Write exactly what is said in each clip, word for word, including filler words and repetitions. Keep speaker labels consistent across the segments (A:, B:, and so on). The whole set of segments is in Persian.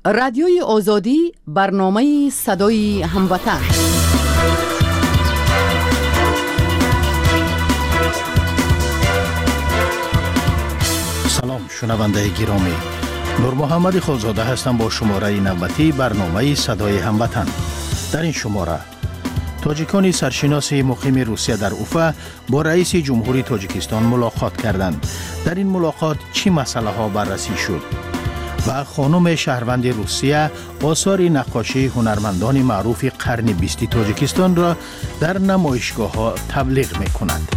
A: رادیوی آزادی برنامه صدای هموطن.
B: سلام شنونده گرامی، نور محمد خالزاده هستم با شماره نوبتی برنامه صدای هموطن. در این شماره تاجیکان سرشناس مقیم روسیه در اوفا با رئیس جمهوری تاجیکستان ملاقات کردند. در این ملاقات چی مسئله ها بررسی شد؟ و خانم شهروند روسیه آثار نقاشی هنرمندان معروف قرن بیست تاجیکستان را در نمایشگاه ها تبلیغ می کند.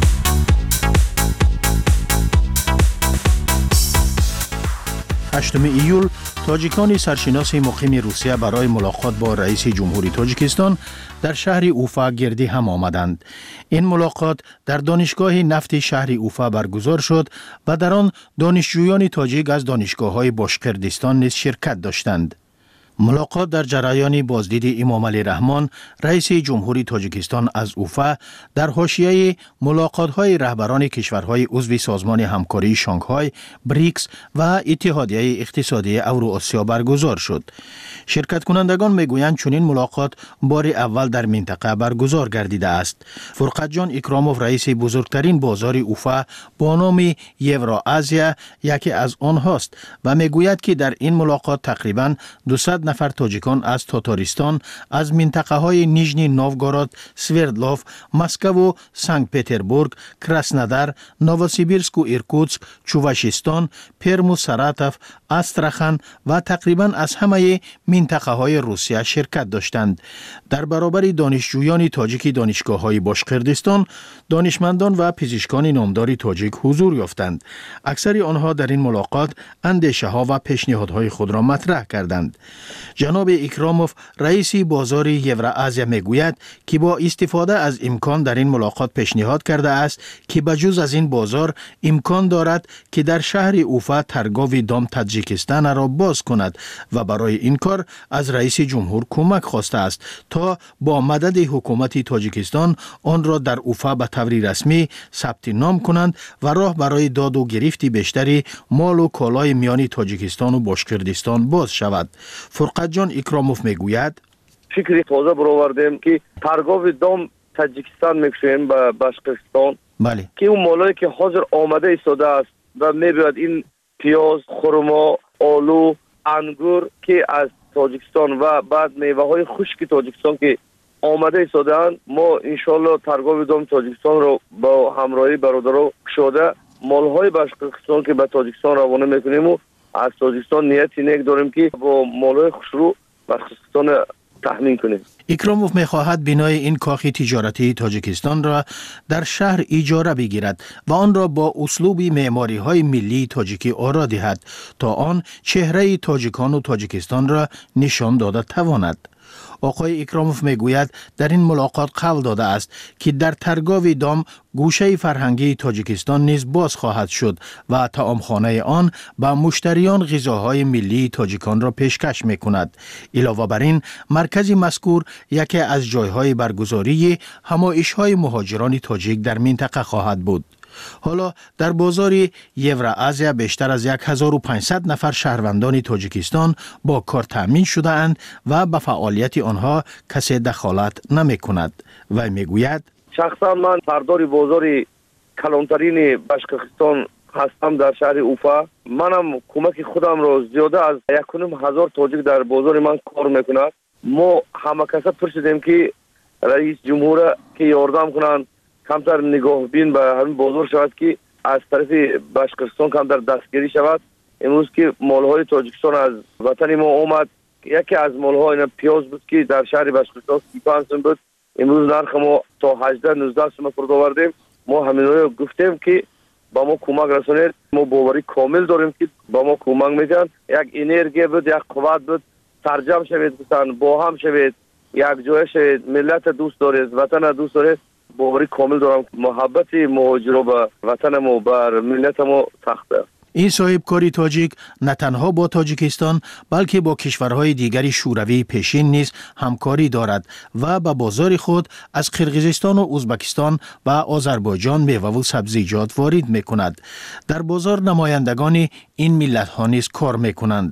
B: هشتم ایول تاجیکان سرشناس مقیم روسیه برای ملاقات با رئیس جمهوری تاجیکستان در شهر اوفا گردی هم آمدند. این ملاقات در دانشگاه نفت شهر اوفا برگزار شد و در آن دانشجویان تاجیک از دانشگاه‌های باشکردستان نیز شرکت داشتند. ملاقات در جریان بازدید امام علی رحمان رئیس جمهوری تاجیکستان از اوفا در حاشیه ملاقات‌های رهبران کشورهای عضو سازمان همکاری شانگهای، بریکس و اتحادیه اقتصادی اوراسیا برگزار شد. شرکت کنندگان میگویند چنین ملاقات بار اول در منطقه برگزار گردیده است. فرقت جان اکراموف رئیس بزرگترین بازار اوفا با نام یورآزیا یکی از آنهاست و میگوید که در این ملاقات تقریباً دویست نفر تاجیکان از تاتارستان از منطقه های نیژنی نوگورود، سوردلوف، مسکو و سنت پتربورگ، کراسنودار، نووسیبیرسک و ایرکوتسک، چووشستان، پرم و ساراتوف، استراخان و تقریبا از همه منطقه های روسیه شرکت داشتند. در برابر دانشجویان تاجیک دانشگاه های باشکردستان، دانشمندان و پزشکان نامدار تاجیک حضور یافتند. اکثر آنها در این ملاقات اندیشه ها و پیشنهادهای خود را مطرح کردند. جناب اکراموف رئیس بازار یورآزیا میگوید که با استفاده از امکان در این ملاقات پیشنهاد کرده است که بجز از این بازار امکان دارد که در شهر اوفا ترگاو دام تاجیکستان را باز کند و برای این کار از رئیس جمهور کمک خواسته است تا با مدد حکومت تاجیکستان آن را در اوفا به طور رسمی ثبت نام کنند و راه برای داد و گرفت بیشتری مال و کالای میان تاجیکستان و باشکردستان باز شود. فرقت جان اکراموف میگوید
C: فکری تازه برآوردیم که ترگاو دام تاجیکستان میکشیم به باشکردستان.
B: بله.
C: که اون مالایی که حاضر آمده ایستاده است و میباید این پیاز، خرما، آلو، انگور که از تاجیکستان و بعد میوه های خشک تاجیکستان که آمده ایستاده‌اند، ما انشالله ترگاو دام تاجیکستان رو با همراهی برادران کشاده مال های باشکردستان که به تاجیکستان روانه میکنیم و از تاجیکستان نیتی نیک داریم که با مالهای خوشرو باشکردستان تامین کنیم.
B: اکراموف می‌خواهد بنای این کاخ تجارتی تاجیکستان را در شهر اجاره بگیرد و آن را با اسلوب معماری‌های ملی تاجیکی آرا دهد تا آن چهره تاجیکان و تاجیکستان را نشان داده تواند. آقای اکراموف میگوید در این ملاقات قول داده است که در ترگاو دام گوشه فرهنگی تاجیکستان نیز باز خواهد شد و طعامخانه آن به مشتریان غذاهای ملی تاجیکان را پیشکش میکند. علاوه بر این مرکز مذکور یکی از جایهای برگزاری همایش‌های مهاجران تاجیک در منطقه خواهد بود. حالا در بازار یورآزیا بیشتر از هزار و پانصد نفر شهروندان تاجیکستان با کار تامین شده اند و به فعالیت آنها کسی دخالت نمی کند. و می گوید
C: شخصا من سردار بازار کلانترین باشکردستان هستم در شهر اوفا. منم کمک خودم را زیاده از یک و نیم هزار تاجیک در بازار من کار میکند. ما همه کسا پرسیدیم که رئیس جمهور که یاردم کنند کمتر نگاه بین به همین بازار شود که از طرف باشکردستان کمتر دستگیری شود. امروز که مالهای تاجیکستان از وطن ما آمد، یکی از مالها اینا پیاز بود که در شهر باشکردستان سی و پنج سوم بود، امروز نرخ ما تا هجده نوزده سوم فرود آوردیم. ما همین رو گفتیم که با ما کمک رسانید. ما باوری کامل داریم که با ما کمک میکنن. یک انرژی بود، یک قوت بود، ترجمه شوید بسن با هم شوید، یک جای شوید، ملت دوست دارید، وطن دوست دارید. باوری کامل دارم محبت مهاجرا به وطن ما بر ملت ما سخته.
B: این صاحب کاری تاجیک نه تنها با تاجیکستان بلکه با کشورهای دیگری شوروی پیشین نیز همکاری دارد و به بازار خود از قرقیزستان و ازبکستان و آذربایجان میوه و سبزیجات وارد میکند. در بازار نمایندگان این ملت ها نیز کار میکنند.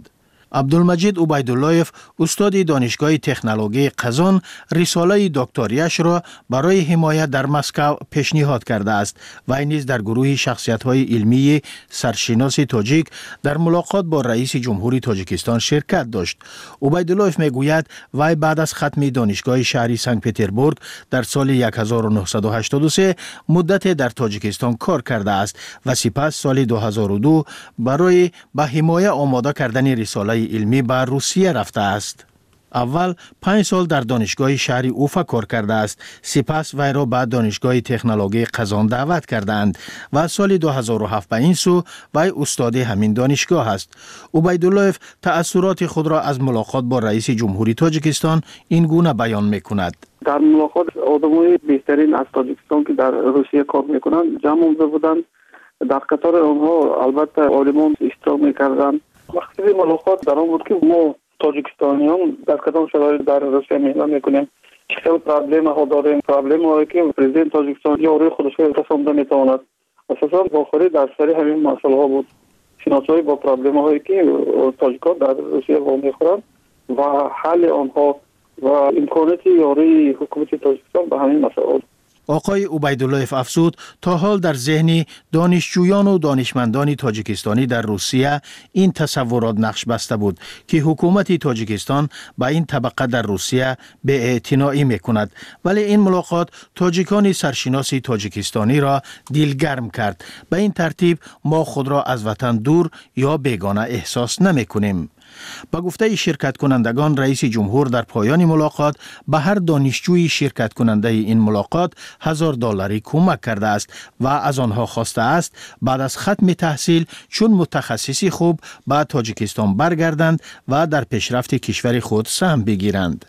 B: عبدالمجید عبیداللهیف استاد دانشگاه تکنولوژی قزان رساله دکتریش را برای حمایت در مسکو پیشنهاد کرده است و این نیز در گروه شخصیت‌های علمی سرشناس تاجیک در ملاقات با رئیس جمهوری تاجیکستان شرکت داشت. عبیداللهیف میگوید وی بعد از ختم دانشگاه شهری سنت پترزبورگ در سال هزار و نهصد و هشتاد و سه مدت در تاجیکستان کار کرده است و سپس سال دو هزار و دو برای به حمایت آماده کردن رساله علمی به روسیه رفته است. اول پنج سال در دانشگاه شهری اوفا کار کرده است. سپس وی را به دانشگاه تکنولوژی قزان دعوت کردند و سال دو هزار و هفت به این سو وی استاد همین دانشگاه است. عبیداللهیف تأثیرات خود را از ملاقات با رئیس جمهوری تاجیکستان این گونه بیان میکند.
D: در ملاقات آدمای بهترین از تاجیکستان که در روسیه کار میکنند جمع آمده بودند. در قطار آنها البته عالمان اشتراک میکردند. مقصد ملاقات در آن بود که ما تاجیکستانیان در کدام شرایط در روسیه مهمان میکنیم، چه پرابلم ها داریم، پرابلم هایی که پرزیدنت تاجیکستان یا روی خودش رسانده میتواند. اساسا باخری در سر همین مسئله ها بود، شناسایی با پرابلم هایی که تاجیکان در روسیه وامی خورند و حل آنها و امکانات یاری حکومت تاجیکستان به همین مسئله بود.
B: آقای عبیداللهیف افزود تا حال در ذهن دانشجویان و دانشمندان تاجیکستانی در روسیه این تصورات نقش بسته بود که حکومت تاجیکستان با این طبقه در روسیه بی‌اعتنایی میکند، ولی این ملاقات تاجیکان سرشناس تاجیکستانی را دلگرم کرد. به این ترتیب ما خود را از وطن دور یا بیگانه احساس نمیکنیم. با گفته شرکت کنندگان رئیس جمهور در پایان ملاقات به هر دانشجوی شرکت کننده این ملاقات هزار دلاری کمک کرده است و از آنها خواسته است بعد از ختم تحصیل چون متخصصی خوب به تاجیکستان برگردند و در پیشرفت کشور خود سهم بگیرند.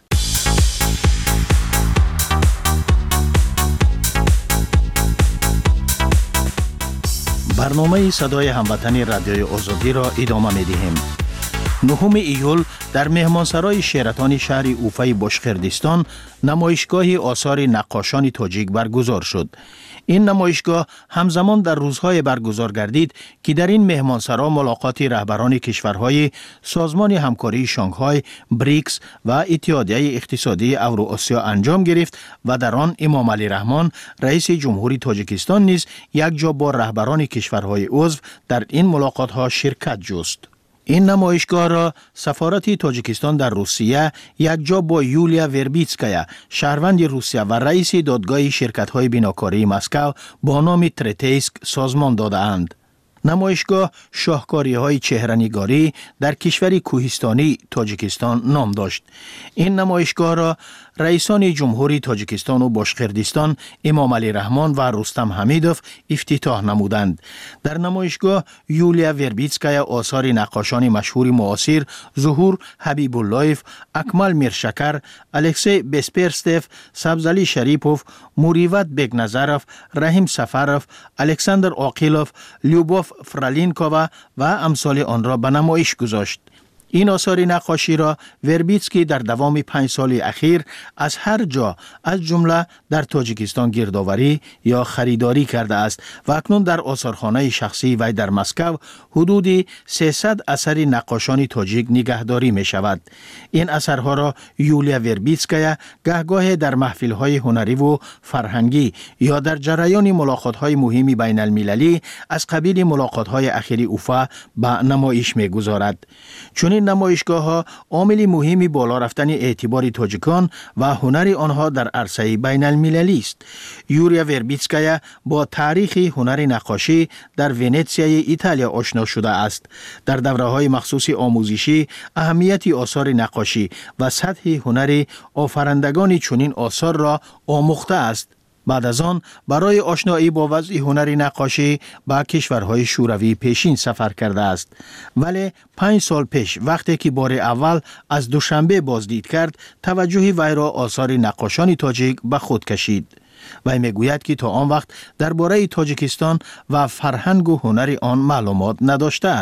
B: برنامه صدای هموطنی رادیوی آزادی را ادامه می‌دهیم. نهم ایول در مهمانسرای شیراتان شهر اوفای باشقردستان نمایشگاه آثار نقاشان تاجیک برگزار شد. این نمایشگاه همزمان در روزهای برگزار گردید که در این مهمانسرا ملاقات رهبران کشورهای سازمان همکاری شانگهای، بریکس و اتحادیه اقتصادی اوراسیا انجام گرفت و در آن امام علی رحمان رئیس جمهوری تاجیکستان نیز یک جا با رهبران کشورهای عضو در این ملاقات ها شرکت جست. این نمایشگاه را سفارت تاجیکستان در روسیه یک جا با یولیا وربیتسکایا شهروند روسیه و رئیس دادگاه شرکت‌های بیناکاری مسکو با نام ترتیسک سازمان داده‌اند. نمایشگاه شاهکاری‌های چهره‌نگاری در کشور کوهستانی تاجیکستان نام داشت. این نمایشگاه را رئیسان جمهوری تاجیکستان و باشقردستان امام علی رحمان و رستم حمیدوف افتتاح نمودند. در نمایشگاه یولیا وربیتسکایا آثار نقاشان مشهور معاصر ظهور حبیب اللهیف، اکمل میرشکر، الکسی بسپرستف، سبزعلی شریپوف، موریوت بگنظرف، رحیم سفرف، الکساندر عاقیلوف، لیوبوف فرالینکووا و امثال آن را به نمایش گذاشت. این آثار نقاشی را وربیتسکی در دوام پنج سال اخیر از هر جا از جمله در تاجیکستان گردآوری یا خریداری کرده است و اکنون در آثارخانه شخصی وی در مسکو حدود سیصد اثر نقاشان تاجیک نگهداری می شود. این اثرها را یولیا وربیتسکایا گهگاه در محفل‌های هنری و فرهنگی یا در جریان ملاقات‌های مهم بین المللی از قبیل ملاقات‌های اخیر اوفا به نمایش می‌گذارد. چون این نمایشگاه ها عامل مهمی بالا رفتن اعتبار تاجیکان و هنر آنها در عرصه بین المللی است. یولیا وربیتسکایا با تاریخ هنر نقاشی در ونیزیای ایتالیا آشنا شده است. در دوره‌های مخصوص آموزشی اهمیت آثار نقاشی و سطح هنر آفرندگان چنین آثار را آموخته است. بعد از آن برای آشنایی با وضع هنر نقاشی به کشورهای شوروی پیشین سفر کرده است. ولی پنج سال پیش وقتی که بار اول از دوشنبه بازدید کرد، توجه وی را آثار نقاشان تاجیک به خود کشید. وی میگوید که تا آن وقت درباره تاجیکستان و فرهنگ و هنر آن معلومات نداشته است.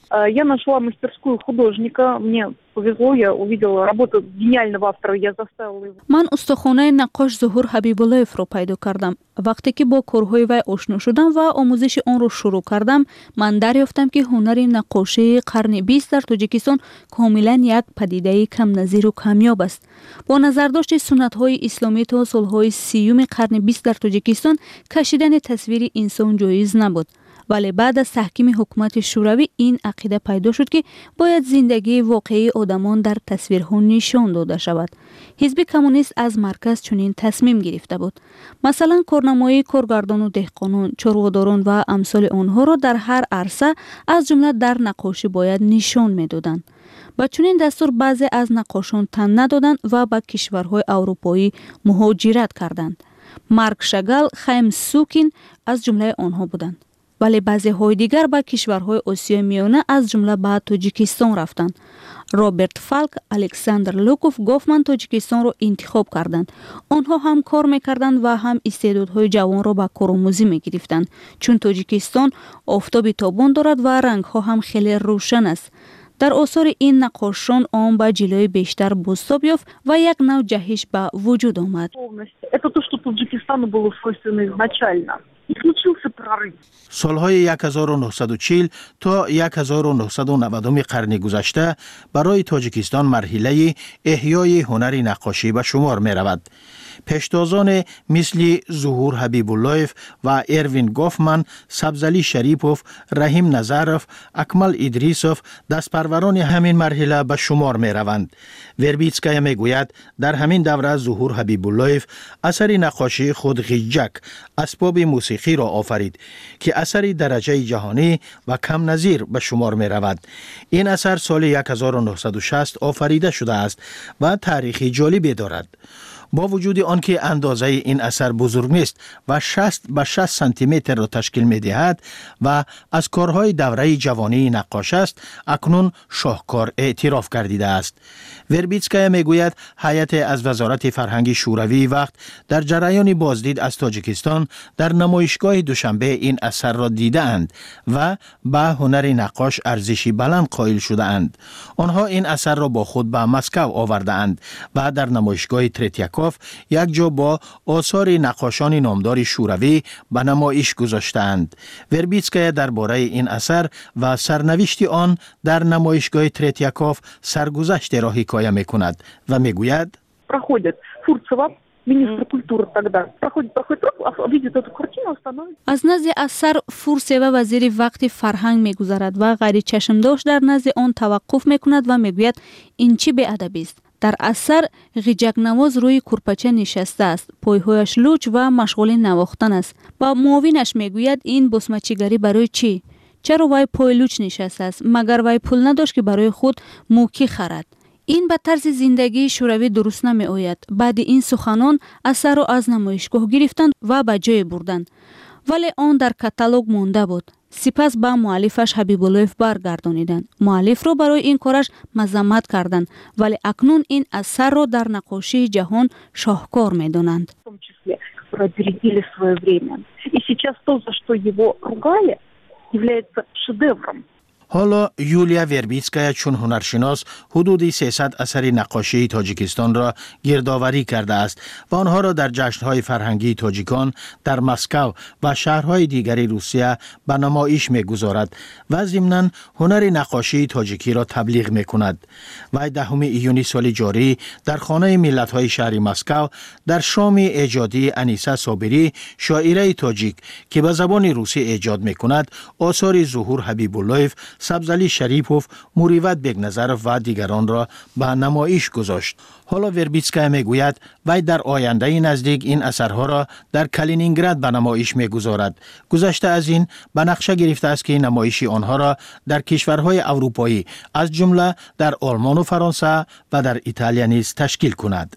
E: Я нашла мастерскую художника. Мне повезло, я увидела работу гениального автора, я заставила его.
F: من استخوانه نقاش ظهور حبیب‌اللهیف رو پیدا کردم. وقتی که با کارهای وی آشنا شدم و آموزش آن رو شروع کردم، من دریافتم که هنر نقاشی قرن بیست در تاجیکستان کاملا یک پدیده کم نظیر و کمیاب است. با نظرداشت سنت‌های اسلامی تا سال‌های سیوم قرن بیست در تاجیکستان کشیدن تصویر انسان جایز نبود. ولی بعد از تحکیم حکومت شوروی این عقیده پیدا شد که باید زندگی واقعی آدمان در تصویرها نشان داده شود. حزب کمونیست از مرکز چنین تصمیم گرفته بود. مثلا کارنمای کارگردان و دهقانان، چارواداران و امثال آنها را در هر عرصه از جمله در نقاشی باید نشان می‌دادند. با چنین دستور بعضی از نقاشان تن ندادند و به کشورهای اروپایی مهاجرت کردند. مارک شاگال، خیم سوکین از جمله آنها بودند. ولی بعضی های دیگر به کشورهای آسیای میانه از جمله به تاجیکستان رفتند. رابرت فالک، الکساندر لوکوف، گوفمن تاجیکستان را انتخاب کردند. آنها هم کار میکردند و هم استعدادهای جوان را به کارآموزی میگرفتند، چون تاجیکستان آفتاب تابان دارد و رنگها هم خیلی روشن است. در آثار این نقاشان آن به جلوه بیشتر بازتاب یافت و یک نوع جهش به وجود آمد.
E: Это то, что Таджикистану было свойственно изначально. И случился прорыв.
B: سالهای هزار و نهصد و چهل تا هزار و نهصد و نود قرن گذشته برای تاجیکستان مرحله احیای هنر نقاشی به شمار می رود. پیشتازان مثل ظهور حبیب‌اللهیف و اروین گوفمن، سبزعلی شریپوف، رحیم نظروف، اکمل ادریسوف دستپروران همین مرحله به شمار می روند. وربیتسکایا می گوید در همین دوره ظهور حبیب‌اللهیف اثر نقاشی خود غیجک، اسباب موسیقی را آفرید که اثری درجه جهانی و کم نظیر به شمار می رود. این اثر سال هزار و نهصد و شصت آفریده شده است و تاریخی جالبی دارد. با وجود آنکه اندازه این اثر بزرگ نیست و شصت به شصت سانتی متر را تشکیل می دهد و از کارهای دوره جوانی نقاش است، اکنون شاهکار اعتراف گردیده است. وربیتسکایا می گوید هیئت از وزارت فرهنگ شوروی وقت در جریان بازدید از تاجیکستان در نمایشگاه دوشنبه این اثر را دیده اند و به هنر نقاش ارزشی بلند قائل شده اند. آنها این اثر را با خود به مسکو آورده اند و در نمایشگاه ترتیاکوف یک جا با آثار نقاشان نامدار شوروی به نمایش گذاشتند. وربیتسکایا درباره این اثر و سرنوشت آن در نمایشگاه ترتیاکوف سرگذشت را حکایه می‌کند و می‌گوید
E: проходит Фурцева, министр культуры тогда, проходит проходит видит эту картину, остановится.
F: از نزد اثر فورسیوا وزیر وقت فرهنگ می‌گذرد و غیر چشم داشت در نزد آن توقف می‌کند و می‌گوید این چه بی‌ادبی است. در اثر غیجک نواز روی کورپچه نشسته است، پایهایش لوچ و مشغول نواختن است. با معاونش میگوید این بسمه‌چیگری برای چی؟ چرا وی پای لوچ نشسته است؟ مگر وی پول نداشت که برای خود موکی خرد؟ این به طرز زندگی شوروی درست نمی آید. بعد این سخنان اثر را از نمایشگاه گرفتند و به جای بردند. ولی آن در کاتالوگ مانده بود. سپس با مؤلفش حبیب‌اللهیف برگردانیدند. مؤلف را برای این کارش مذمت کردند، ولی اکنون این اثر را در نقاشی جهان شاهکار می‌دانند.
E: В том числе, которые опередили свое время. И сейчас то, за что его ругали, является шедевром.
B: حالا یولیا وربیتسکایا چون هنرشناس حدود سیصد اثر نقاشی تاجیکستان را گردآوری کرده است و آنها را در جشن‌های فرهنگی تاجیکان در مسکو و شهرهای دیگر روسیه به نمایش می‌گذارد و ضمناً هنر نقاشی تاجیکی را تبلیغ می‌کند. و دهم ایونی سال جاری در خانه ملت‌های شهر مسکو در شام ایجادی انیسه صابری، شاعره تاجیک که به زبان روسی ایجاد می‌کند، آثار ظهور حبیب‌اللهیف، سبزعلی شریپوف، موریوت بگنظرف و دیگران را به نمایش گذاشت. حالا وربیتسکایا میگوید وی در آینده نزدیک این اثرها را در کالینینگراد به نمایش میگذارد. گذشته از این به نقشه گرفته است که نمایش آنها را در کشورهای اروپایی از جمله در آلمان و فرانسه و در ایتالیا نیز تشکیل کند.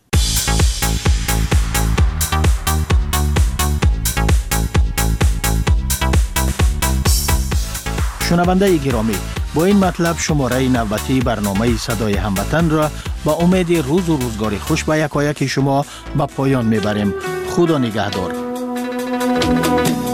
B: شنونده گرامی، با این مطلب شماره نوبتی برنامه صدای هموطن را با امید روز و روزگار خوش به یکایک شما به پایان میبریم. خدا نگهدار.